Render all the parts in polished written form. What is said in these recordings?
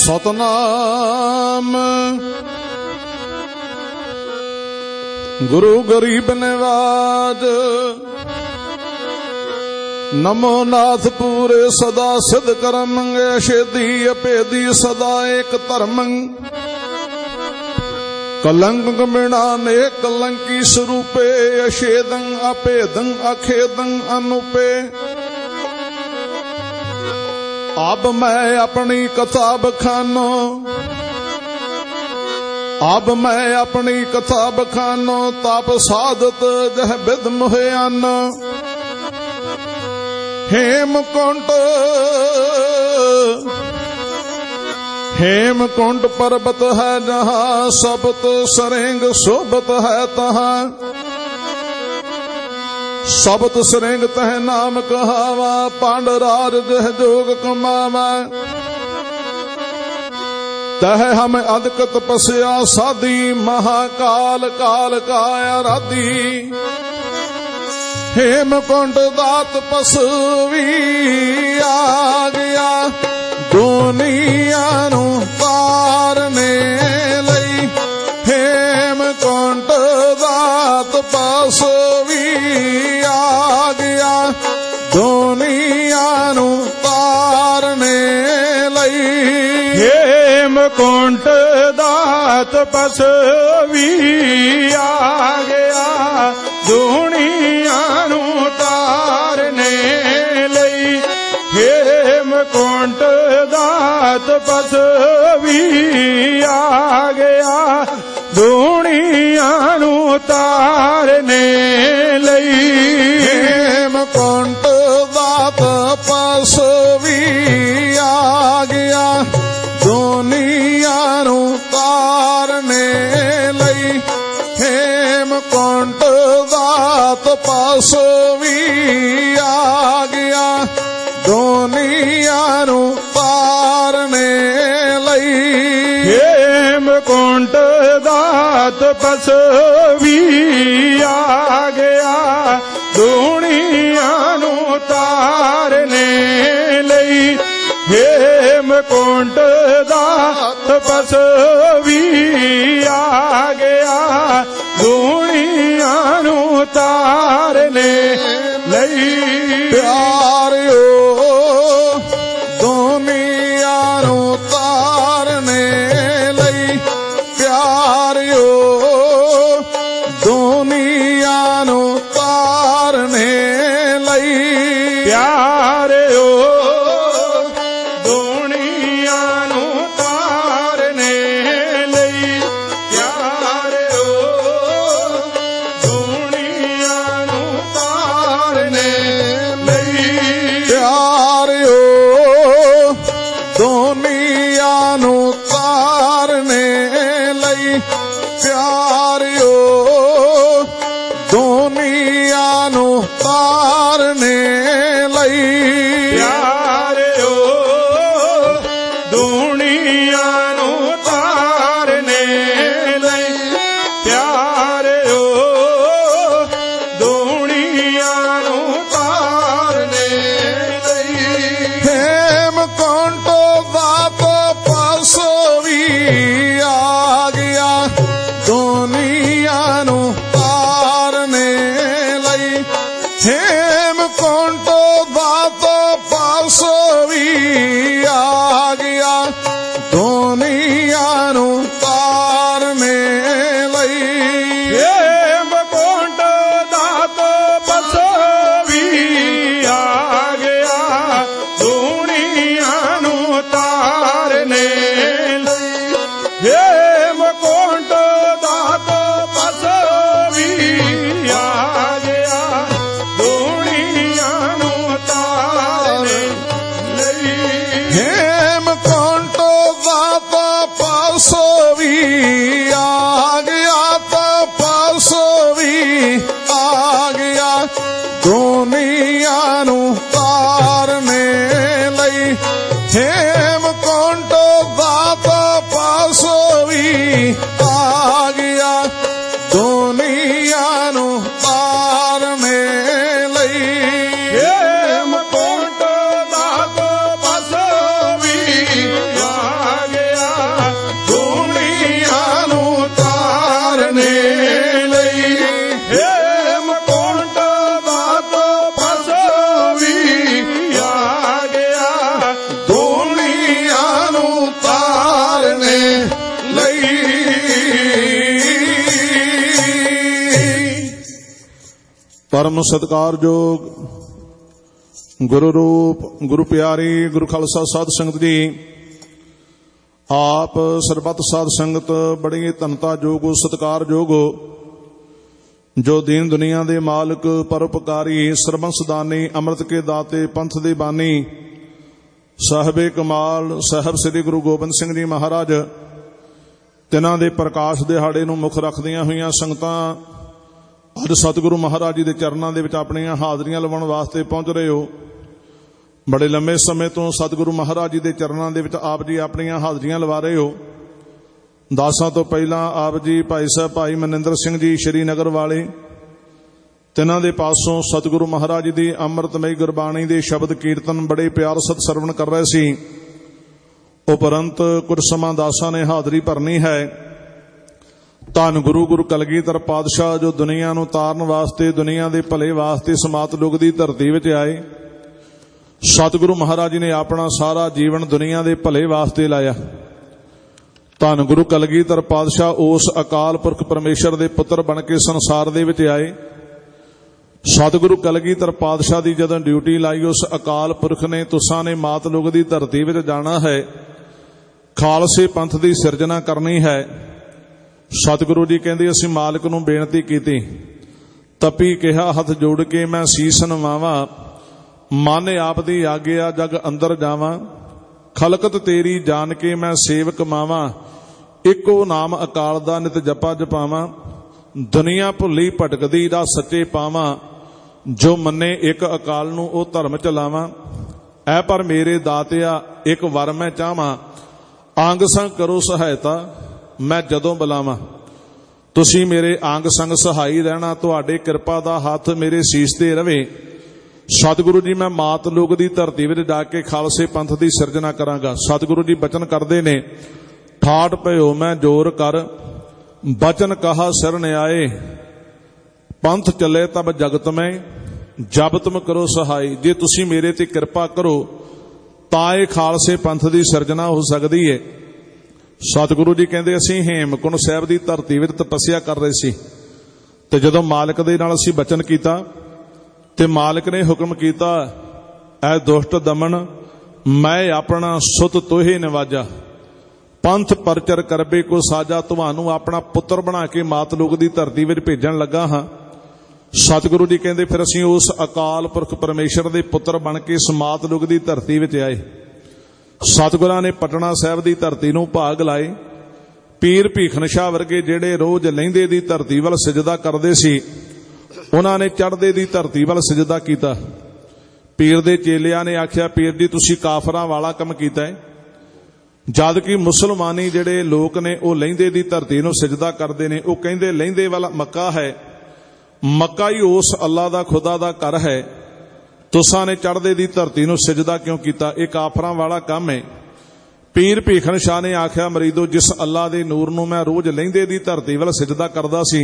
ਸਤਨਾਮ ਗੁਰੂ ਗਰੀਬ ਨਿਵਾਜ। ਨਮੋ ਨਾਥ ਪੂਰੇ ਸਦਾ ਸਿਧ ਕਰਮ ਮੰਗੇ, ਛੇਦੀ ਅਭੇਦੀ ਸਦਾ ਏਕ ਧਰਮ। ਕਲੰਕ ਬਿਨਾ ਨੇ ਕਲੰਕੀ ਸਰੂਪੇ, ਅਛੇਦੰ ਅਭੇਦੰ ਅਖੇਦੰ ਅਨੂਪੇ। ਅਬ ਮੈਂ ਆਪਣੀ ਕਥਾ ਬਖਾਨੋ, ਅਬ ਮੈਂ ਆਪਣੀ ਕਥਾ ਬਖਾਨੋ। ਤਪ ਸਾਧਤ ਜਹ ਬਿਦ ਮੁਹਿਆਨ। ਹੇਮਕੁੰਟ ਹੇਮਕੁੰਟ ਪਰਬਤ ਹੈ ਜਹਾਂ, ਸਬਤ ਸਰੇਂਗ ਸੋਭਤ ਹੈ ਤਹਾਂ। ਸਬਤ ਸਰੇਂਗ ਤਹ ਨਾਮ ਕਹਾਵਾ, ਪਾਂਡ ਰਾਜ ਜਹ ਜੋਗ ਕਮਾਵਾ। ਤਹ ਹਮ ਅਦਕ ਤਪਸਿਆ ਸਾਧੀ, ਮਹਾਕਾਲ ਕਾਲ ਕਾ ਆਰਾਧੀ। ਹੇਮਕੁੰਟ ਦਾ ਤਪਸਵੀ ਆ ਗਿਆ, ਦੁਨੀਆ ਨੂੰ ਤਾਰਨੇ ਲਈ। ਹੇਮਕੁੰਟ ਦਾ ਤਪਸਵੀ ਆ ਗਿਆ, ਦੁਨੀਆ ਨੂੰ ਤਾਰਨੇ ਲਈ। ਹੇਮਕੁੰਟ ਦਾ ਤਪਸਵੀ ਆ ਗਿਆ, ਦੁਨੀਆ ਨੂੰ ਤਾਰਨੇ ਲਈ। ਹੇਮਕੁੰਟ ਦਾ ਤਪਸਵੀ ਆ ਗਿਆ, ਦੁਨੀਆ ਨੂੰ ਤਾਰਨੇ ਲਈ। ਹੇਮਕੁੰਟ ਦਾ ਤਪਸਵੀ ਆ ਗਿਆ, ਦੁਨੀਆ ਨੂੰ ਤਾਰਨੇ ਲਈ। ਹੇਮਕੁੰਟ ਦਾ ਤਪਸਵੀ ਆ ਗਿਆ, ਦੁਨੀਆ ਨੂੰ ਤਾਰਨੇ ਲਈ। ਹੇਮਕੁੰਟ ਦਾ ਤਪਸਵੀ ਆ ਗਿਆ, ਦੁਨੀਆ ਨੂੰ ਤਾਰਨੇ ਲਈ। ਹੇਮਕੁੰਟ ਦਾ ਤਪਸਵੀ ਆ ਗਿਆ, ਦੁਨੀਆ ਨੂੰ ਤਾਰਨੇ ਲਈ। ਪਿਆਰਿਓ ਦੁਨੀਆ ਨੂੰ ਤਾਰਨੇ ਲਈ। ਪਿਆਰਿਓ ਦੁਨੀਆ ਨੂੰ ਤਾਰਨੇ ਲਈ। ਪਿਆਰਿਓ ਦੁਨੀਆ ਨੂੰ ਤਾਰਨੇ ਲਈ। ਪਿਆਰਿਓ ਦੁਨੀਆ ਨੂੰ ਤਾਰਨੇ ਲਈ। ਪਿਆਰਿਓ ਦੁਨੀਆ ਨੂੰ ਤਾਰਨੇ ਲਈ। ਪਿਆਰਿਓ ਦੁਨੀਆ ਨੂੰ ਤਾਰਨੇ ਲਈ। ਪਿਆਰਿਓ ਦੁਨੀਆ ਨੂੰ ਤਾਰਨੇ ਲਈ। ਪਿਆਰਿਓ ਦੁਨੀਆ ਨੂੰ ਤਾਰਨੇ ਲਈ। ਹੇਮਕੁੰਟ ਦਾ ਤਪਸਵੀ ਆ ਗਿਆ, ਦੁਨੀਆ ਨੂੰ ਤਾਰਨੇ ਲਈ। ਹੇਮਕੁੰਟ ਦਾ ਤਪਸਵੀ ਆ ਗਿਆ, ਦੁਨੀਆ ਨੂੰ ਤਾਰਨੇ ਲਈ। ਹੇਮਕੁੰਟ ਦਾ ਤਪਸਵੀ ਆ ਗਿਆ, ਦੁਨੀਆ ਨੂੰ ਤਾਰਨੇ ਲਈ। ਹੇਮਕੁੰਟ ਦਾ ਤਪਸਵੀ ਆ ਗਿਆ, ਦੁਨੀਆ परम सत्कारयोग गुरु रूप गुरु प्यारी गुरु खालसा साध संगत जी, आप सरबत साध संगत बड़ी धनता जोगो सत्कार जोगो, जो दीन दुनिया दे मालिक परोपकारी सरबंस दानी अमृत के दाते पंथ दे बानी साहबे कमाल साहब श्री गुरु गोबिंद सिंह जी महाराज तिन्हां दे प्रकाश दिहाड़े नूं मुख रखदियां होईयां संगतां अज सतगुरु महाराज जी के चरणों के अपनियां हाजरियां लवाउण वास्ते पहुंच रहे हो। बड़े लंबे समय तो सतगुरु महाराज जी के चरणों के आप जी अपनियां हाजरियां लवा रहे हो। दासां तो पहला आप जी भाई साहब भाई मनिंदर सिंह जी श्रीनगर वाले तिन्हां दे पासों सतगुरु महाराज जी की अमृतमई गुरबाणी के शब्द कीर्तन बड़े प्यार सत सरवण कर रहे सी। उपरंत कुछ समा दासां ने हाजरी भरनी है। धन गुरु गुरु कलगीधर पातशाह जो दुनिया नूं तारन वास्ते दुनिया के भले वास्ते समात युग की धरती विच आए। सतगुरु महाराज जी ने अपना सारा जीवन दुनिया के भले वास्ते लाया। धन गुरु कलगीधर पातशाह उस अकाल पुरख परमेश्वर के पुत्र बन के संसार दे विच आए। सतगुरु कलगीधर पातशाह की जदों ड्यूटी लाई उस अकाल पुरख ने तुसां ने मात युग की धरती विच जाना है, खालसे पंथ की सिरजना करनी है। सतगुरु जी कहते असीं मालिक नूं बेनती कीती, तपी कहा हथ जोड़ के मैं सीस नवावा, माने आप दी आग्या जग अंदर जावा, खलकत तेरी जान के मैं सेवक मावा, इको नाम अकाल दा नित जपा जपावा, दुनिया भुली भटकदी दा सच्चे पावा, जो मन्ने एक अकाल नूं ओ धर्म चलावा। ऐ पर मेरे दातिया एक वर मैं चाहवा, आंग संग करो सहायता मैं जदों बुलावा। तुसी मेरे आंग संग सहाई रहना, तुहाडे कृपा दा हाथ मेरे सीस ते रवे। सतगुरु जी मैं मात लोक दी धरती विच जाके खालसे पंथ दी सिरजना करांगा। सतगुरु जी बचन करदे ने, ठाठ पयो मैं जोर कर, बचन कहा शरण आए, पंथ चले तब जगत में, जब तुम करो सहाई। जे तुसी मेरे ते कृपा करो तां इह खालसे पंथ दी सिरजना हो सकदी है। सतगुरु जी कहते असीं हेमकुंड साहिब की धरती विच तपस्या कर रहे सी ते जदों मालिक दे नाल असीं बचन कीता ते मालिक ने हुक्म कीता, ऐ दुष्ट दमन मैं अपना सुत तोहे नवाजा, पंथ परचर करबे को साजा, तुहानू अपना पुत्र बना के मात लोक की धरती विच भेजण लगा हाँ। सतगुरु जी कहते फिर असीं उस अकाल पुरख परमेश्वर दे पुत्र बन के इस मात लोक की धरती विच आए। सतगुरां ने पटना साहिब की धरती नूं भाग लाए। पीर भीखन शाह वर्गे जिहड़े रोज लहिंदे दी धरती वल सजदा करदे सी, उन्हां ने चढ़दे दी धरती वल सजदा कीता। पीर दे चेलियां ने आख्या, पीर जी तुसीं काफरां वाला काम कीता है, जद कि मुसलमानी जिहड़े लोक ने वो लहिंदे दी धरती नूं सजदा करदे ने। वो कहिंदे लहिंदे वाला मक्का है, मक्का ही उस अल्लाह दा खुदा दा घर है, तुसां ने चढ़दे दी धरती नूं सजदा क्यों कीता? ये काफरां वाला काम है। पीर भीखन शाह ने आख्या, मरीदो जिस अल्लाह दे नूर नूं मैं रोज लहिंदे दी धरती वल सजदा करदा सी,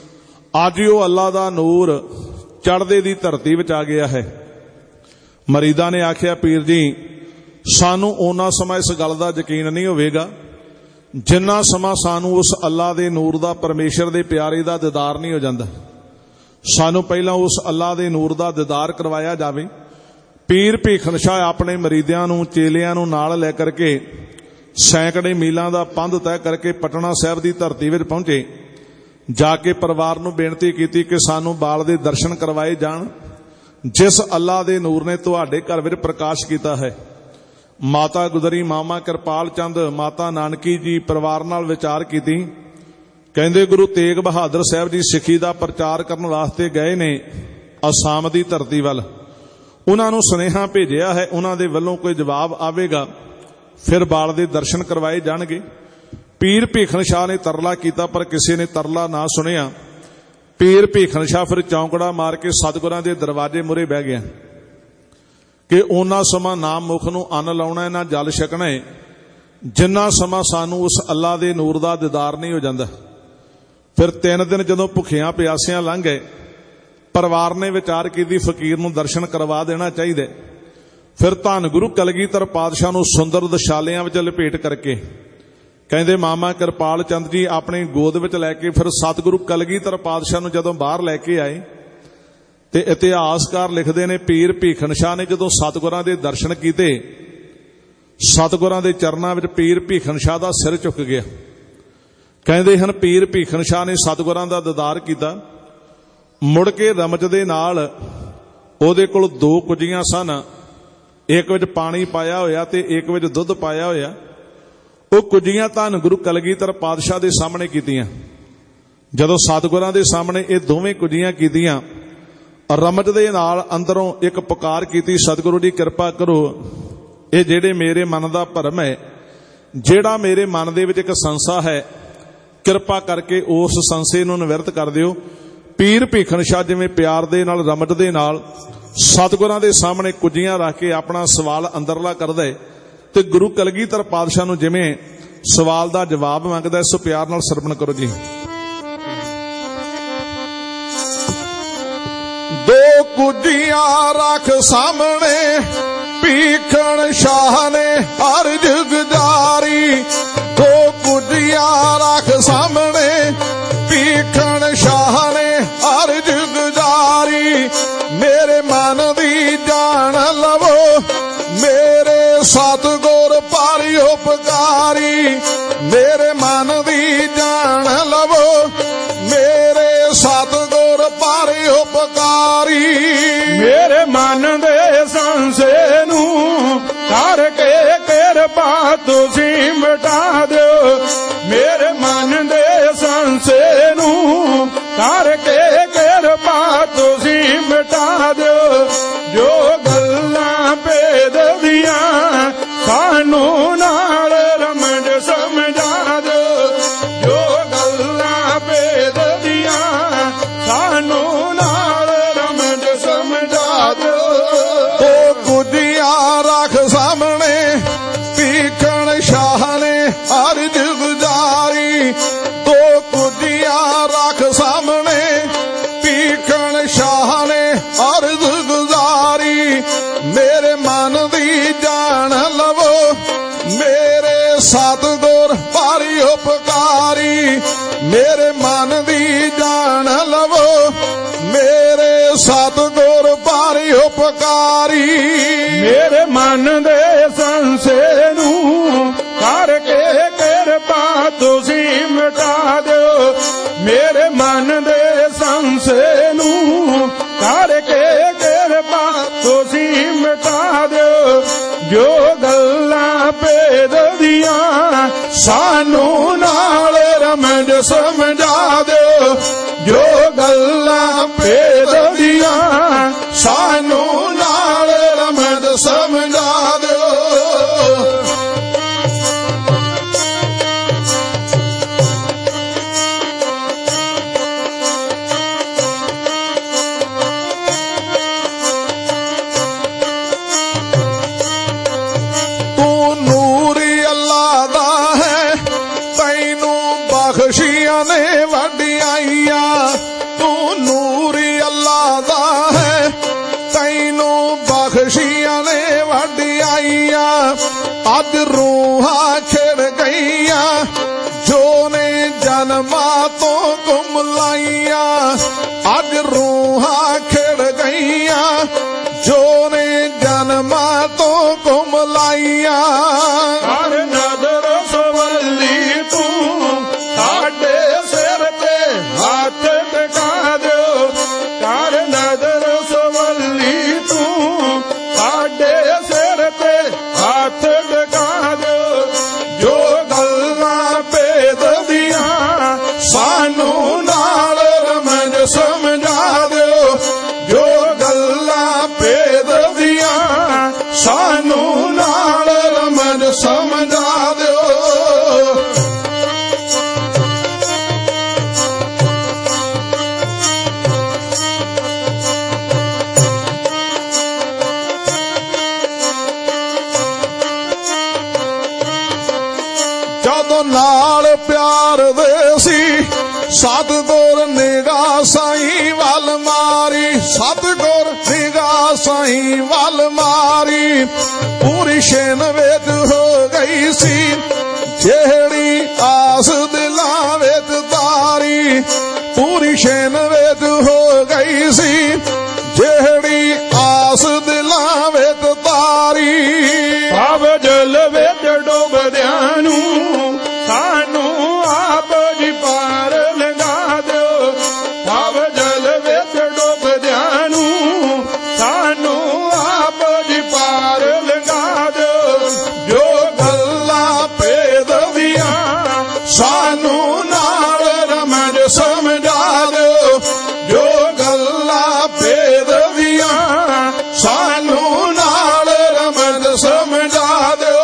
अज वो अल्लाह दा नूर चढ़दे दी धरती विच आ गया है। मरीदा ने आख्या, पीर जी सानू ओना समा इस गल दा यकीन नहीं होवेगा जिन्ना समा सानू उस अल्लाह दे नूर दा परमेश्वर दे प्यारे दा दीदार नहीं हो जांदा। सानू पहला उस अल्लाह दे नूर दा दीदार करवाया जावे। पीर भीखन शाह अपने मरीदियां नूं चेलियां नूं नाल लै करके सैकड़े मीलों का पंध तय करके पटना साहिब की धरती विच पहुंचे। जाके परिवार नूं बेनती की कि सानू बाल दे दर्शन करवाए जाण, जिस अल्लाह दे नूर ने तुहाडे घर विच प्रकाश कीता है। माता गुजरी मामा किरपाल चंद माता नानकी जी परिवार नाल विचार कीती। कहंदे गुरु तेग बहादुर साहब जी सिੱਖੀ ਦਾ प्रचार करने वास्ते गए ने आसाम की धरती वल। उन्हां नूं सुनेहा भेजिया है, उन्हां दे वल्लों कोई जवाब आवेगा फिर बाल दे दर्शन करवाए जाणगे। पीर भीखन शाह ने तरला किया पर किसी ने तरला ना सुनिया। पीर भीखन शाह फिर चौंकड़ा मार के सतगुरां दे दरवाजे मुरे बह गया कि उन्ना समा ना मुख नूं अन्न लाउणा ना जल छकना है जिन्ना समा सानू उस अल्लाह दे नूर दा दीदार नहीं हो जांदा। फिर 3 दिन जदों भुखियां प्यासियां लंघ गए, परिवार ने विचार की फकीर नूं दर्शन करवा देना चाहिए। फिर धन गुरु कलगीधर पातशाह नूं सुंदर दशालियां विच लपेट करके कहंदे मामा किरपाल चंद जी अपनी गोद विच लैके फिर सतगुरु कलगीधर पातशाह नूं जदों बाहर लैके आए ਤੇ ਇਤਿਹਾਸਕਾਰ ਲਿਖਦੇ ਨੇ ਪੀਰ ਭੀਖਣ ਸ਼ਾਹ ਨੇ ਜਦੋਂ ਸਤਿਗੁਰਾਂ ਦੇ ਦਰਸ਼ਨ ਕੀਤੇ, ਸਤਿਗੁਰਾਂ ਦੇ ਚਰਨਾਂ ਵਿੱਚ ਪੀਰ ਭੀਖਣ ਸ਼ਾਹ ਦਾ ਸਿਰ ਝੁਕ ਗਿਆ। ਕਹਿੰਦੇ ਹਨ ਪੀਰ ਭੀਖਣ ਸ਼ਾਹ ਨੇ ਸਤਿਗੁਰਾਂ ਦਾ ਦੀਦਾਰ ਕੀਤਾ, ਮੁੜ ਕੇ ਰਮਜ ਦੇ ਨਾਲ ਉਹਦੇ ਕੋਲ 2 ਕੁੱਜੀਆਂ ਸਨ, ਇੱਕ ਵਿੱਚ ਪਾਣੀ ਪਾਇਆ ਹੋਇਆ ਤੇ ਇੱਕ ਵਿੱਚ ਦੁੱਧ ਪਾਇਆ ਹੋਇਆ। ਉਹ ਕੁੱਜੀਆਂ ਧੰਨ ਗੁਰੂ ਕਲਗੀਧਰ ਪਾਤਸ਼ਾਹ ਦੇ ਸਾਹਮਣੇ ਕੀਤੀਆਂ। ਜਦੋਂ ਸਤਿਗੁਰਾਂ ਦੇ ਸਾਹਮਣੇ ਇਹ ਦੋਵੇਂ ਕੁੱਜੀਆਂ ਕੀਤੀਆਂ, ਰਮਜ ਦੇ ਨਾਲ ਅੰਦਰੋਂ ਇੱਕ ਪੁਕਾਰ ਕੀਤੀ, ਸਤਿਗੁਰੂ ਜੀ ਕਿਰਪਾ ਕਰੋ, ਇਹ ਜਿਹੜੇ ਮੇਰੇ ਮਨ ਦਾ ਭਰਮ ਹੈ, ਜਿਹੜਾ ਮੇਰੇ ਮਨ ਦੇ ਵਿੱਚ ਇੱਕ ਸੰਸਾ ਹੈ, ਕਿਰਪਾ ਕਰਕੇ ਉਸ ਸੰਸੇ ਨੂੰ ਨਿਵਰਤ ਕਰ ਦਿਓ। ਪੀਰ ਭੀਖਣ ਸ਼ਾਹ ਜਿਵੇਂ ਪਿਆਰ ਦੇ ਨਾਲ ਰਮਜ ਦੇ ਨਾਲ ਸਤਿਗੁਰਾਂ ਦੇ ਸਾਹਮਣੇ ਕੁੱਜੀਆਂ ਰੱਖ ਕੇ ਆਪਣਾ ਸਵਾਲ ਅੰਦਰਲਾ ਕਰਦਾ ਹੈ, ਤੇ ਗੁਰੂ ਕਲਗੀਧਰ ਪਾਤਸ਼ਾਹ ਨੂੰ ਜਿਵੇਂ ਸਵਾਲ ਦਾ ਜਵਾਬ ਮੰਗਦਾ, ਸੋ ਪਿਆਰ ਨਾਲ ਸਰਵਣ ਕਰੋ ਜੀ। 2 ਕੁੱਜੀਆਂ ਰੱਖ ਸਾਹਮਣੇ ਭੀਖਣ ਸ਼ਾਹ ਨੇ ਅਰਜ ਗੁਜ਼ਾਰੀ। 2 ਕੁੱਜੀਆਂ ਰੱਖ ਸਾਹਮਣੇ ਭੀਖਣ ਸ਼ਾਹ ਨੇ ਅਰਜ ਗੁਜ਼ਾਰੀ। ਮੇਰੇ ਮਨ ਦੀ ਜਾਣ ਲਵੋ, ਮੇਰੇ ਸਤਿਗੁਰ ਭਾਰੀ ਉਪਕਾਰੀ। ਮੇਰੇ ਮਨ ਦੀ ਜਾਣ ਲਵੋ, ਮੇਰੇ ਸਤਿਗੁਰ ਭਾਰੀ ਉਪਕਾਰੀ। ਮੇਰੇ ਮਨ ਦੇ ਸੰਸੇ ਨੂੰ ਕਰਕੇ ਕਿਰਪਾ ਤੁਸੀਂ ਮਿਟਾ ਦਿਓ। ਮੇਰੇ ਮਨ ਦੇ ਸੰਸੇ ਨੂੰ ਕਰਕੇ ਕਿਰਪਾ ਤੁਸੀਂ ਮਿਟਾ ਦਿਓ। ਜੋ ਗੱਲਾਂ ਭੇਦ ਦੀਆਂ ਸਾਨੂੰ ਨਾਲ ਰਮਜ ਸਮਝਾ ਦਿਓ। ਜੋ ਗੱਲਾਂ ਭੇਦ ਦੀਆਂ ਸਾਨੂੰ ਨਾਲ ਰਮਜ ਸਮਝਾ ਦਿਓ। 2 ਕੁੱਜੀਆਂ ਰੱਖ ਸਾਹਮਣੇ ਭੀਖਣ ਸ਼ਾਹ ਨੇ ਅਰਜ ਗੁਜ਼ਾਰੀ। 2 ਕੁੱਜੀਆਂ ਰੱਖ ਸਾਹਮਣੇ ਭੀਖਣ ਸ਼ਾਹ ਨੇ ਅਰਜ ਗੁਜ਼ਾਰੀ। ਮੇਰੇ ਮਨ ਦੀ ਜਾਣ ਲਵੋ, ਮੇਰੇ ਸਤਿਗੁਰ ਭਾਰੀ ਉਪਕਾਰੀ। ਮੇਰੇ ਮਨ ਦੀ ਜਾਣ ਲਵੋ, ਮੇਰੇ ਸਤਿਗੁਰ ਭਾਰੀ ਉਪਕਾਰੀ। ਮੇਰੇ ਮਨ ਦੇ ਸੰਸੇ ਨੂੰ ਕਰਕੇ ਕਿਰਪਾ ਤੁਸੀਂ ਮਿਟਾ ਦਿਓ। ਮੇਰੇ ਮਨ ਦੇ ਸੰਸੇ ਨੂੰ ਕਰਕੇ ਕਿਰਪਾ ਤੁਸੀਂ ਮਿਟਾ ਦਿਓ। ਜੋ ਗੱਲਾਂ ਭੇਦ ਦੀਆਂ ਸਾਨੂੰ ਨਾਲ ਰਮਜ ਸਮਝਾ ਦਿਓ। ਜੋ ਗੱਲਾਂ ਭੇਦ ਦੀਆਂ ਸਾਨੂੰ ਨਾਲ ਰਮਜ ਸਮਝਾ ਦਿਓ। ਤੂੰ ਨੂਰੀ ਅੱਲਾ ਦਾ ਹੈ, ਤੈਨੂੰ ਬਖਸ਼ੀਆਂ ਨੇ ਵਡਿਆਈਆਂ। ਤੂੰ ਨੂਰੀ ਅੱਲਾ ਦਾ ਹੈ, ਤੈਨੂੰ ਬਖਸ਼ੀਆਂ ਨੇ ਵਡਿਆਈਆਂ। ਅੱਜ ਰੂਹਾਂ ਖਿੜ ਗਈਆਂ ਜੋ ਨੇ ਜਨਮਾਂ ਤੋਂ ਗੁੰਮ ਲਾਈਆਂ। ਅੱਜ ਰੂਹਾਂ ਖਿੜ ਗਈਆਂ ਜੋ ਨੇ ਜਨਮਾਂ ਤੋਂ ਗੁੰਮ ਲਾਈਆਂ। ਹਰ ਨਦਰ ਸਵੱਲੀ ਤੂੰ ਸਾਡੇ ਸਿਰ ਤੇ ਹੱਥ ਟਿਕਾ ਦਿਓ। ਹਰ ਨਦਰ ਸਵੱਲੀ ਤੂੰ ਸਾਡੇ ਸਿਰ ਤੇ ਹੱਥ ਟਿਕਾ ਦਿਓ। ਜੋ ਗੱਲਾਂ ਭੇਦ ਦੀਆਂ ਸਾਨੂੰ ਨਾਲ ਰਮਜ ਸਮਝਾ ਦਿਓ। ਜੋ ਗੱਲਾਂ ਭੇਦ ਦੀਆਂ ਸਾਨੂੰ ਨਾਲ ਰਮਜ ਸਮਝਾ ਦਿਓ। ਜਦੋਂ ਨਾਲ ਪਿਆਰ ਦੇ ਸੀ ਸਤਿਗੁਰ ਨਿਗਾਹ ਸਾਈਂ ਵੱਲ ਮਾਰੀ। ਸਤਿਗੁਰ ਨਿਗਾਹ ਸਾਈਂ ਵੱਲ ਮਾਰੀ। ਪੂਰੀ ਛਿਨ ਵਿੱਚ ਹੋ ਗਈ ਸੀ ਜਿਹੜੀ ਆਸ ਦਿਲਾਂ ਵਿੱਚ ਤਾਰੀ। ਪੂਰੀ ਛਿਨ ਵਿੱਚ ਹੋ ਗਈ ਸੀ ਜਿਹੜੀ ਆਸ ਦਿਲਾਂ ਵਿੱਚ ਤਾਰੀ ਭਵ ਜਲ ਵਿੱਚ ਡੁੱਬਦਿਆਂ ਨੂੰ ਸਾਨੂੰ ਆਪ ਜੀ ਪਾਰ ਲੰਘਾ ਦਿਓ। ਭਵ ਜਲ ਵਿੱਚ ਡੁੱਬਦਿਆਂ ਨੂੰ ਸਾਨੂੰ ਆਪ ਜੀ ਪਾਰ ਲੰਘਾ ਦਿਓ। ਜੋ ਗੱਲਾਂ ਭੇਦ ਦੀਆਂ ਸਾਨੂੰ ਨਾਲ ਰਮਜ ਸਮਝਾ ਦਿਓ। ਜੋ ਗੱਲਾਂ ਭੇਦ ਦੀਆਂ ਸਾਨੂੰ ਨਾਲ ਰਮਜ ਸਮਝਾ ਦਿਓ।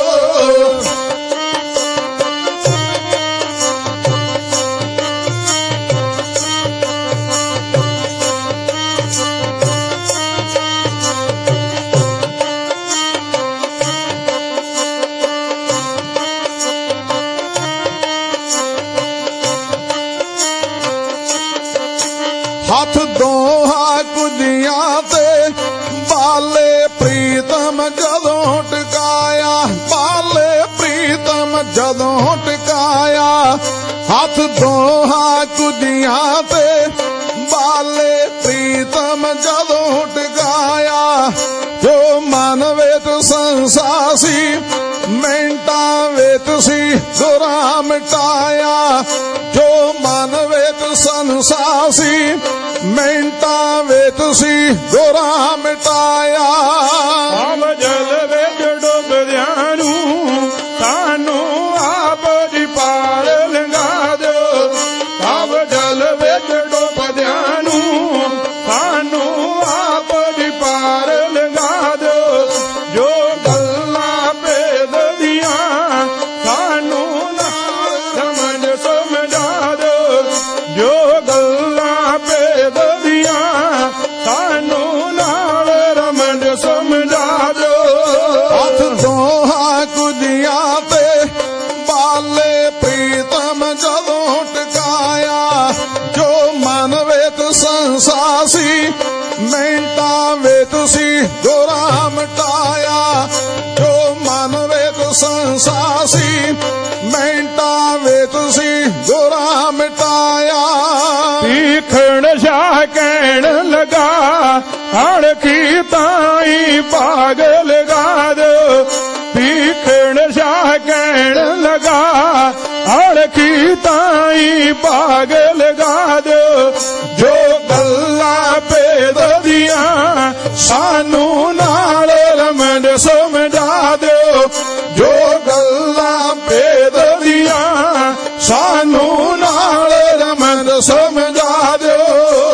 ਹੱਥ ਦੋਹਾਂ ਕੁੱਜੀਆਂ ਤੇ ਬਾਲੇ ਪ੍ਰੀਤਮ ਜਦੋਂ ਟਿਕਾਇਆ ਬਾਲੇ ਪ੍ਰੀਤਮ ਜਦੋਂ ਟਿਕਾਇਆ ਹੱਥ ਦੋਹਾਂ ਕੁੱਜੀਆਂ ਤੇ ਬਾਲੇ ਪ੍ਰੀਤਮ ਜਦੋਂ ਟਿਕਾਇਆ ਜੋ ਮਨ ਵਿੱਚ ਸੰਸਾ ਸੀ ਮਿੰਟਾਂ ਵਿੱਚ ਸੀ ਗੁਰਾਂ ਮਿਟਾਇਆ ਜੋ ਮਨ ਵਿੱਚ ਸੰਸਾ ਸੀ ਮਿੰਟਾਂ ਵਿੱਚ ਸੀ ਗੁਰਾਂ ਮਿਟਾਇਆ। ਭਵ ਜਲ ਵਿੱਚ ਡੁੱਬਦਿਆਂ ਨੂੰ ਸਾਨੂੰ ਆਪ ਜੀ ਪਾਰ ਲੰਘਾ ਦਿਓ। ਭਵ ਜਲ ਵਿੱਚ ਡੁੱਬਦਿਆਂ ਨੂੰ ਸਾਨੂੰ ਆਪ ਜੀ ਪਾਰ ਲੰਘਾ ਦਿਓ। ਜੋ ਗੱਲਾਂ ਭੇਦ ਦੀਆਂ ਸਾਨੂੰ ਨਾਲ ਸਮਝ ਸਮਝਾ ਦਿਓ। ਜੋ ਗੱਲਾਂ ਭੇਦ ਦੀਆਂ ਸਾਨੂੰ ਨਾਲ ਰਮਜ ਸਮਝਾ ਦਿਓ। ਹੱਥ ਦੋਹਾਂ ਕੁੱਜੀਆਂ ਤੇ ਬਾਲੇ ਪ੍ਰੀਤਮ ਜਦੋਂ ਟਿਕਾਇਆ ਜੋ ਮਨ ਵਿੱਚ ਸੰਸਾ ਸੀ ਮਿੰਟਾਂ ਵਿੱਚ ਸੀ ਗੁਰਾਂ ਮਿਟਾਇਆ ਜੋ ਮਨ ਵਿੱਚ ਸੰਸਾ ਸੀ ਮਿੰਟਾਂ ਵਿੱਚ ਸੀ ਗੁਰਾਂ ਮਿਟਾਇਆ। ਭੀਖਣ ਸ਼ਾਹ ਕਹਿਣ ਲਗਾ ਹੜਕੀ ਤਾਈ ਭਾਗ ਲਗਾ ਦਿਓ। ਭੀਖਣ ਸ਼ਾਹ ਕਹਿਣ ਲਗਾ ਹੜਕੀ ਤਾਈ ਭਾਗ ਲਗਾ ਦਿਓ। ਜੋ ਗੱਲਾਂ ਭੇਦ ਦੀਆਂ ਸਾਨੂੰ ਨਾਲ ਰਮਜ ਸਮਝਾ ਦਿਓ। ਜੋ ਗੱਲਾਂ ਭੇਦ ਦੀਆਂ ਸਾਨੂੰ ਨਾਲ ਰਮਜ ਸਮਝਾ ਦਿਓ।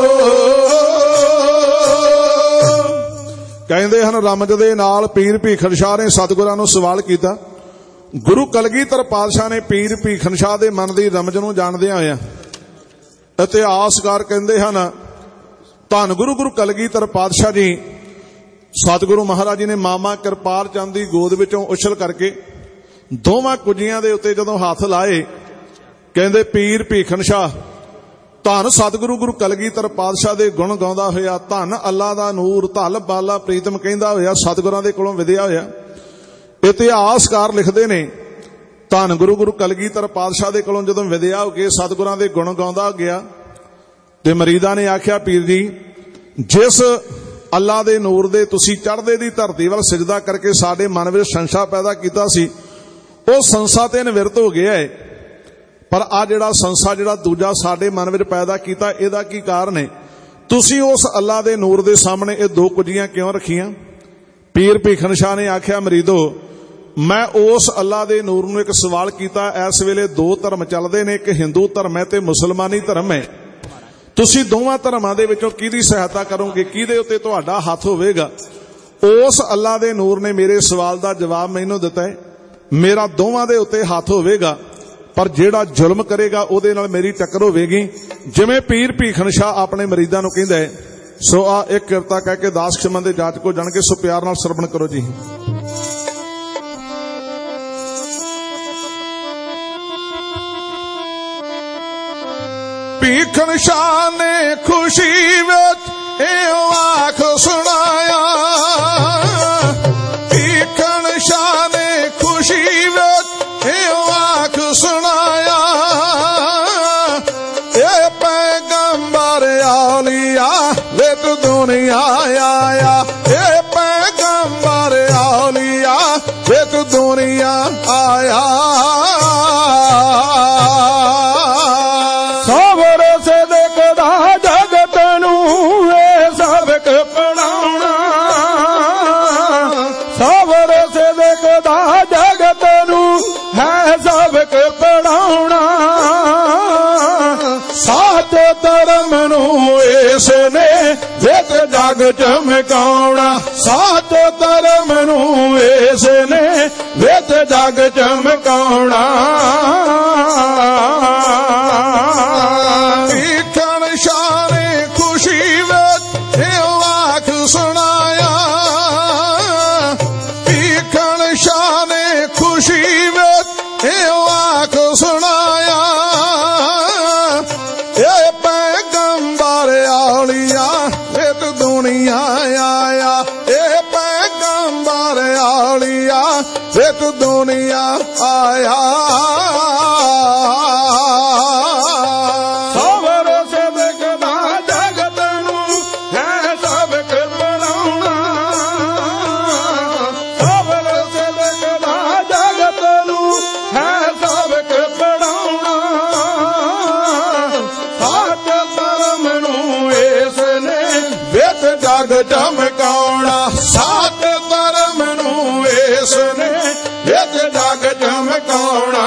ਕਹਿੰਦੇ ਹਨ ਰਮਜ ਦੇ ਨਾਲ ਪੀਰ ਭੀਖਣ ਸ਼ਾਹ ਨੇ ਸਤਿਗੁਰਾਂ ਨੂੰ ਸਵਾਲ ਕੀਤਾ। ਗੁਰੂ ਕਲਗੀਧਰ ਪਾਤਸ਼ਾਹ ਨੇ ਪੀਰ ਭੀਖਣ ਸ਼ਾਹ ਦੇ ਮਨ ਦੀ ਰਮਜ ਨੂੰ ਜਾਣਦਿਆਂ ਹੋਇਆਂ ਇਤਿਹਾਸਕਾਰ ਕਹਿੰਦੇ ਹਨ ਧੰਨ ਗੁਰੂ ਕਲਗੀਧਰ ਪਾਤਸ਼ਾਹ ਜੀ ਸਤਿਗੁਰੂ ਮਹਾਰਾਜ ਜੀ ਨੇ ਮਾਮਾ ਕਿਰਪਾਲ ਚੰਦ ਦੀ ਗੋਦ ਵਿੱਚੋਂ ਉਛਲ ਕਰਕੇ ਦੋਵਾਂ ਕੁੱਜੀਆਂ ਦੇ ਉੱਤੇ ਜਦੋਂ ਹੱਥ ਲਾਏ ਕਹਿੰਦੇ ਪੀਰ ਭੀਖਣ ਸ਼ਾਹ ਧੰਨ ਸਤਿਗੁਰੂ ਕਲਗੀਧਰ ਪਾਤਸ਼ਾਹ ਦੇ ਗੁਣ ਗਾਉਂਦਾ ਹੋਇਆ ਧੰਨ ਅੱਲਾ ਦਾ ਨੂਰ ਧਲ ਬਾਲਾ ਪ੍ਰੀਤਮ ਕਹਿੰਦਾ ਹੋਇਆ ਸਤਿਗੁਰਾਂ ਦੇ ਕੋਲੋਂ ਵਿਦਿਆ ਹੋਇਆ। ਇਤਿਹਾਸਕਾਰ ਲਿਖਦੇ ਨੇ ਧੰਨ ਗੁਰੂ ਕਲਗੀਧਰ ਪਾਤਸ਼ਾਹ ਦੇ ਕੋਲੋਂ ਜਦੋਂ ਵਿਦਿਆ ਹੋ ਕੇ ਸਤਿਗੁਰਾਂ ਦੇ ਗੁਣ ਗਾਉਂਦਾ ਗਿਆ ਤੇ ਮਰੀਦਾਂ ਨੇ ਆਖਿਆ ਪੀਰ ਜੀ ਜਿਸ ਅੱਲਾ ਦੇ ਨੂਰ ਦੇ ਤੁਸੀਂ ਚੜ੍ਹਦੇ ਦੀ ਧਰਤੀ ਵੱਲ ਸਿਜਦਾ ਕਰਕੇ ਸਾਡੇ ਮਨ ਵਿੱਚ ਸੰਸ਼ਾ ਪੈਦਾ ਕੀਤਾ ਸੀ ਉਹ ਸੰਸਾ ਤੇ ਨਿਵਰਤ ਹੋ ਗਿਆ ਹੈ ਪਰ ਆ ਜਿਹੜਾ ਸੰਸਾ ਜਿਹੜਾ ਦੂਜਾ ਸਾਡੇ ਮਨ ਵਿੱਚ ਪੈਦਾ ਕੀਤਾ ਇਹਦਾ ਕੀ ਕਾਰਨ ਹੈ ਤੁਸੀਂ ਉਸ ਅੱਲਾ ਦੇ ਨੂਰ ਦੇ ਸਾਹਮਣੇ ਇਹ ਦੋ ਕੁੱਜੀਆਂ ਕਿਉਂ ਰੱਖੀਆਂ। ਪੀਰ ਭੀਖਣ ਸ਼ਾਹ ਨੇ ਆਖਿਆ ਮਰੀਦੋ ਮੈਂ ਉਸ ਅੱਲਾ ਦੇ ਨੂਰ ਨੂੰ ਇੱਕ ਸਵਾਲ ਕੀਤਾ ਇਸ ਵੇਲੇ ਦੋ ਧਰਮ ਚੱਲਦੇ ਨੇ ਇੱਕ ਹਿੰਦੂ ਧਰਮ ਹੈ ਤੇ ਮੁਸਲਮਾਨੀ ਧਰਮ ਹੈ ਤੁਸੀਂ ਦੋਵਾਂ ਧਰਮਾਂ ਦੇ ਵਿੱਚੋਂ ਕਿਹਦੀ ਸਹਾਇਤਾ ਕਰੋਗੇ ਕਿਹਦੇ ਉੱਤੇ ਤੁਹਾਡਾ ਹੱਥ ਹੋਵੇਗਾ। ਉਸ ਅੱਲਾ ਦੇ ਨੂਰ ਨੇ ਮੇਰੇ ਸਵਾਲ ਦਾ ਜਵਾਬ ਮੈਨੂੰ ਦਿੱਤਾ ਹੈ ਮੇਰਾ ਦੋਵਾਂ ਦੇ ਉੱਤੇ ਹੱਥ ਹੋਵੇਗਾ ਪਰ ਜਿਹੜਾ ਜ਼ੁਲਮ ਕਰੇਗਾ ਉਹਦੇ ਨਾਲ ਮੇਰੀ ਟੱਕਰ ਹੋਵੇਗੀ। ਜਿਵੇਂ ਪੀਰ ਭੀਖਣ ਸ਼ਾਹ ਆਪਣੇ ਮਰੀਦਾਂ ਨੂੰ ਕਹਿੰਦਾ ਹੈ ਸੋ ਆ ਇੱਕ ਕਿਰਤਾ ਕਹਿ ਕੇ ਦਾਸ ਖਿਮਨ ਦੇ ਜਾਤ ਕੋ ਜਾਣ ਕੇ ਸੋ ਪਿਆਰ ਨਾਲ ਸਰਵਣ ਕਰੋ ਜੀ। ਭੀਖਣ ਸ਼ਾਹ ਨੇ ਖੁਸ਼ੀ ਵਿੱਚ ਇਹ ਆਖ ਸੁਣਾਇਆ ਭੀਖਣ ਸ਼ਾਹ ਨੇ ਖੁਸ਼ੀ ਵਿੱਚ ਇਹ ਆਖ ਸੁਣਾਇਆ ਇਹ ਪੈਗੰਬਰ ਆਲੀਆ ਵਿੱਚ ਦੁਨੀਆ ਆਇਆ, ਇਹ ਪੈਗੰਬਰ ਔਲੀਆ ਵਿੱਚ ਦੁਨੀਆ ਆਇਆ। ਸਬਰ ਸਦਕ ਦਾ ਜਗਤ ਨੂੰ ਇਹ ਸਬਕ ਪੜਾਉਣਾ, ਸਬਰ ਸਦਕ ਦਾ ਜਗਤ ਨੂੰ ਹੈ ਸਬਕ ਪੜਾਉਣਾ। ਸੱਚ ਧਰਮ ਨੂੰ ਇਸ ਨੇ ਵਿੱਚ ਜਗ ਚਮਕਾਉਣਾ, ਸੱਚ ਧਰਮ ਨੂੰ ਇਸ ਨੇ ਵਿੱਚ ਜਗ ਚਮਕਾਉਣਾ। ਵੇਖਣ ਸ਼ਾਨੇ ਖੁਸ਼ੀ ਵਿੱਚ ਇਹ ਆਖ ਸੁਣਾਇਆ, ਵੇਖਣ ਸ਼ਾਨੇ ਖੁਸ਼ੀ ਵਿੱਚ ਇਹ ਆਖ ਸੁਣਾਇਆ। ਇਹ ਪੈਗੰਬਰ ਔਲੀਆ ਵਿੱਚ ਦੁਨੀਆ ਆਇਆ, ਇਹ ਪੈਗੰਬਰ ਔਲੀਆ ਵਿੱਚ ਦੁਨੀਆ ਆਇਆ। ਸਬਰ ਸਦਕ ਦਾ ਜਗਤ ਨੂੰ ਹੈ ਸਬਕ ਪੜਾਉਣਾ, ਸਬਰ ਸਦਕ ਦਾ ਜਗਤ ਨੂੰ ਹੈ ਸਬਕ ਪੜਾਉਣਾ। ਸੱਚ ਧਰਮ ਨੂੰ ਇਸ ਨੇ ਵਿੱਚ ਜਗ ਚਮਕਾਉਣਾ, ਸੱਚ ਧਰਮ ਨੂੰ ਇਸ ਨੇ ਵਿੱਚ ਜਗ ਚਮਕਾਉਣਾ।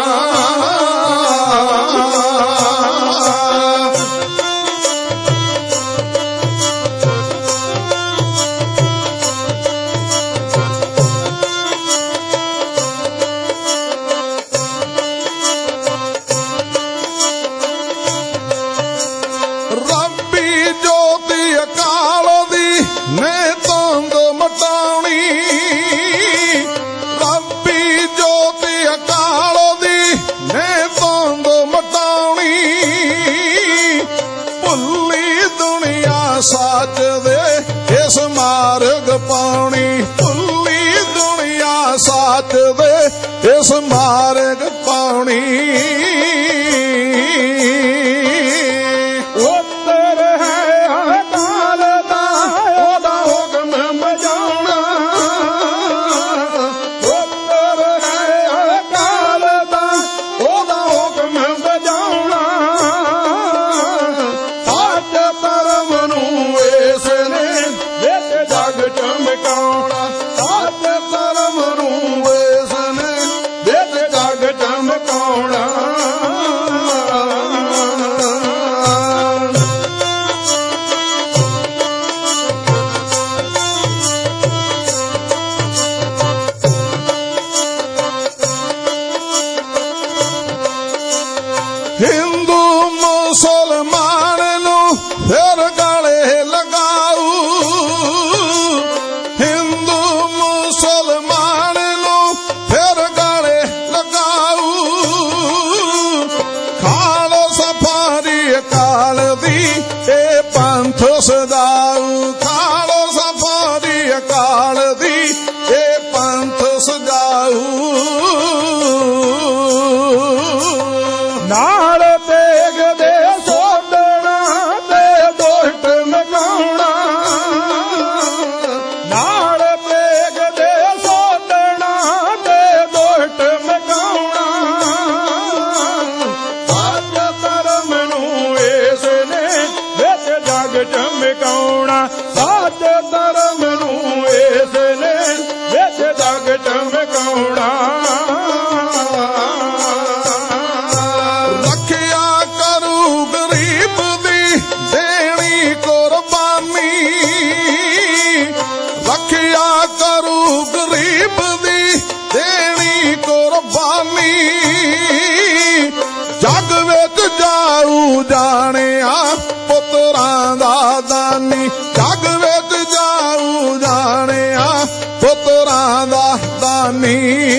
ਰੱਬੀ ਜੋਤੀ ਅਕਾਲ ਦੀ ਨੇ ਧੁੰਦ ਮਟਾਉਣੀ, ਰੱਬੀ ਜੋਤੀ ਅਕਾਲ ਦੀ ਨੇ ਧੁੰਦ ਮਟਾਉਣੀ। ਭੁੱਲੀ ਦੁਨੀਆ ਸੱਚ ਦੇ ਇਸ ਮਾਰਗ ਪਾਉਣੀ, ਭੁੱਲੀ ਦੁਨੀਆ ਸੱਚ ਦੇ ਇਸ ਮਾਰਗ ਪਾਉਣੀ। ਉੱਤਰ ਹੈ ਅਕਾਲ ਦਾ ਉਹਦਾ ਹੁਕਮ ਬਜਾਉਣਾ, ਉੱਤਰ ਹੈ ਅਕਾਲ ਦਾ ਉਹਦਾ ਹੁਕਮ ਬਜਾਉਣਾ। ਸੱਚ ਧਰਮ ਨੂੰ ਇਸ ਨੇ ਵਿੱਚ ਜਗ ਚਮਕਾਉਣਾ, ਸੱਚ ਧਰਮ ਨੂੰ ਇਸ ਨੇ ਵਿੱਚ ਜਗ ਚਮਕਾਉਣਾ। ਹਿੰਦੂ ਮੁਸਲਮਾਨ ਨੂੰ ਫਿਰ ਗਲੇ ਲਗਾਊ, ਹਿੰਦੂ ਮੁਸਲਮਾਨ ਨੂੰ ਫਿਰ ਗਲੇ ਲਗਾਊ। ਖਾਲਸਾ ਫਾਰੀ ਅਕਾਲ ਦੀ ਇਹ ਪੰਥ ਸਜਾਊ, ਖਾਲਸਾ ਫਾਰੀ ਅਕਾਲ ਦੀ ਇਹ ਪੰਥ ਸਜਾਊ। ਨਾਲ ਤੇਗ ਦੇ ਸੋਧਣਾ ਤੇ ਦੁਸ਼ਟ ਮਕਾਉਣਾ, ਨਾਲ ਤੇਗ ਦੇ ਸੋਧਣਾ ਤੇ ਦੁਸ਼ਟ ਮਕਾਉਣਾ। ਸੱਚ ਧਰਮ ਨੂੰ ਇਸ ਨੇ ਵਿੱਚ ਜਗ ਚਮਕਾਉਣਾ, ਸੱਚ ਧਰਮ ਨੂੰ ਇਸ ਨੇ ਵਿੱਚ ਜਗ ਚਮਕਾਉਣਾ। ਰੱਖਿਆ ਕਰੂ ਗਰੀਬ ਦੀ ਦੇਣੀ ਕੁਰਬਾਨੀ, ਰੱਖਿਆ ਕਰੂ ਗਰੀਬ ਦੀ ਦੇਣੀ ਕੁਰਬਾਨੀ। ਜਗ ਵਿੱਚ ਜਾਊ ਜਾਣਿਆ ਪੁੱਤਰਾਂ ਦਾ ਦਾਨੀ, ਜਗ ਵਿੱਚ ਜਾਊ ਜਾਣਿਆ ਪੁੱਤਰਾਂ ਦਾ ਦਾਨੀ।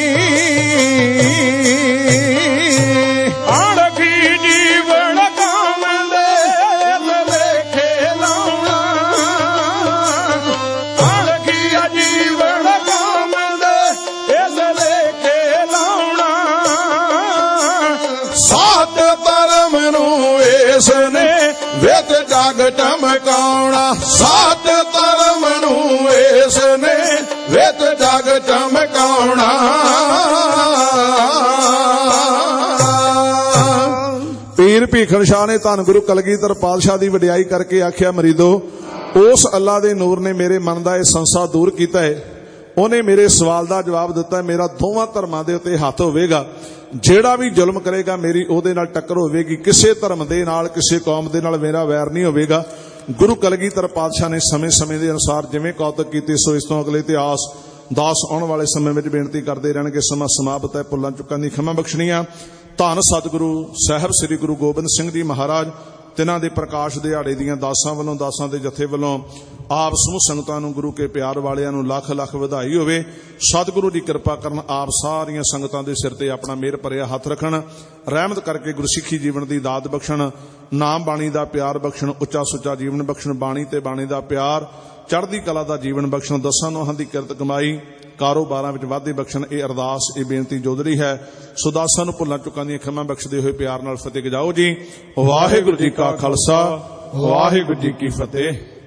ਅਣਖੀ ਜੀਵਨ ਕਾਮ ਦੇ ਲੇਖੇ ਲਾਉਣਾ, ਅਣਖੀ ਜੀਵਨ ਕਾਮ ਦੇ ਲੇਖੇ ਲਾਉਣਾ। ਸੱਚ ਧਰਮ ਨੂੰ ਇਸ ਨੇ ਵੇਤ ਜਗ ਚਮਕਾਉਣਾ ਸਤ ਧਰਮ ਨੂੰ ਇਸ ਨੇ ਵੇਤ ਜਗ ਚਮਕਾਉਣਾ ਪੀਰ ਭੀਖਣ ਸ਼ਾਹ ਨੇ ਧੰਨ ਗੁਰੂ ਕਲਗੀਧਰ ਪਾਤਸ਼ਾਹ ਦੀ ਵਡਿਆਈ ਕਰਕੇ ਆਖਿਆ, ਮਰੀਦੋ ਉਸ ਅੱਲਾ ਦੇ ਨੂਰ ਨੇ ਮੇਰੇ ਮਨ ਦਾ ਇਹ ਸੰਸਾ ਦੂਰ ਕੀਤਾ ਹੈ। ਉਹਨੇ ਮੇਰੇ ਸਵਾਲ ਦਾ ਜਵਾਬ ਦਿੱਤਾ, ਮੇਰਾ ਦੋਵਾਂ ਧਰਮਾਂ ਦੇ ਉੱਤੇ ਹੱਥ ਹੋਵੇਗਾ, ਜਿਹੜਾ ਵੀ ਜ਼ੁਲਮ ਕਰੇਗਾ ਮੇਰੀ ਉਹਦੇ ਨਾਲ ਟੱਕਰ ਹੋਵੇਗੀ, ਕਿਸੇ ਧਰਮ ਦੇ ਨਾਲ ਕਿਸੇ ਕੌਮ ਦੇ ਨਾਲ ਮੇਰਾ ਵੈਰ ਨਹੀਂ ਹੋਵੇਗਾ। ਗੁਰੂ ਕਲਗੀਧਰ ਪਾਤਸ਼ਾਹ ਨੇ ਸਮੇਂ ਦੇ ਅਨੁਸਾਰ ਜਿਵੇਂ ਕੌਤਕ ਕੀਤੀ, ਸੋ ਇਸ ਤੋਂ ਅਗਲੇ ਇਤਿਹਾਸ ਦਾਸ ਆਉਣ ਵਾਲੇ ਸਮੇਂ ਵਿੱਚ ਬੇਨਤੀ ਕਰਦੇ ਰਹਿਣਗੇ। ਸਮਾਂ ਸਮਾਪਤ ਹੈ, ਭੁੱਲਾਂ ਚੁੱਕਾਂ ਦੀ ਖਿਮਾ ਬਖਸ਼ਣੀਆਂ। ਧੰਨ ਸਤਿਗੁਰੂ ਸਾਹਿਬ ਸ੍ਰੀ ਗੁਰੂ ਗੋਬਿੰਦ ਸਿੰਘ ਜੀ ਮਹਾਰਾਜ, ਤਿਨਾਂ ਦੇ ਪ੍ਰਕਾਸ਼ ਦਿਹਾੜੇ ਦੀਆਂ ਦਾਸਾਂ ਵੱਲੋਂ, ਦਾਸਾਂ ਦੇ ਜਥੇ ਵੱਲੋਂ ਆਪ ਸਮੂਹ ਸੰਗਤਾਂ ਨੂੰ, ਗੁਰੂ ਕੇ ਪਿਆਰ ਵਾਲਿਆਂ ਨੂੰ ਲੱਖ ਲੱਖ ਵਧਾਈ ਹੋਵੇ। ਸਤਿਗੁਰੂ ਦੀ ਕਿਰਪਾ ਕਰਨ, ਆਪ ਸਾਰੀਆਂ ਸੰਗਤਾਂ ਦੇ ਸਿਰ ਤੇ ਆਪਣਾ ਮਿਹਰ ਭਰਿਆ ਹੱਥ ਰੱਖਣ, ਰਹਿਮਤ ਕਰਕੇ ਗੁਰਸਿੱਖੀ ਜੀਵਨ ਦੀ ਦਾਤ ਬਖਸ਼ਣ, ਨਾਮ ਬਾਣੀ ਦਾ ਪਿਆਰ ਬਖਸ਼ਣ, ਉੱਚਾ ਸੁੱਚਾ ਜੀਵਨ ਬਖਸ਼ਣ, ਬਾਣੀ ਤੇ ਬਾਣੀ ਦਾ ਪਿਆਰ, ਚੜ੍ਹਦੀ ਕਲਾ ਦਾ ਜੀਵਨ ਬਖਸ਼ਣ, ਦਸਾਂ ਨੋਹਾਂ ਦੀ ਕਿਰਤ ਕਮਾਈ, ਕਾਰੋਬਾਰਾਂ ਵਿੱਚ ਵਾਧੇ ਬਖਸ਼ਣ। ਇਹ ਅਰਦਾਸ, ਇਹ ਬੇਨਤੀ ਜੋਦਰੀ ਹੈ। ਸੋ ਦਾਸਾਂ ਨੂੰ ਭੁੱਲਾਂ ਚੁੱਕਾਂ ਦੀਆਂ ਖਿਮਾ ਬਖਸ਼ਦੇ ਹੋਏ ਪਿਆਰ ਨਾਲ ਫਤਿਹ ਗਜਾਓ ਜੀ। ਵਾਹਿਗੁਰੂ ਜੀ ਕਾ ਖਾਲਸਾ, ਵਾਹਿਗੁਰੂ ਜੀ ਕੀ ਫਤਿਹ।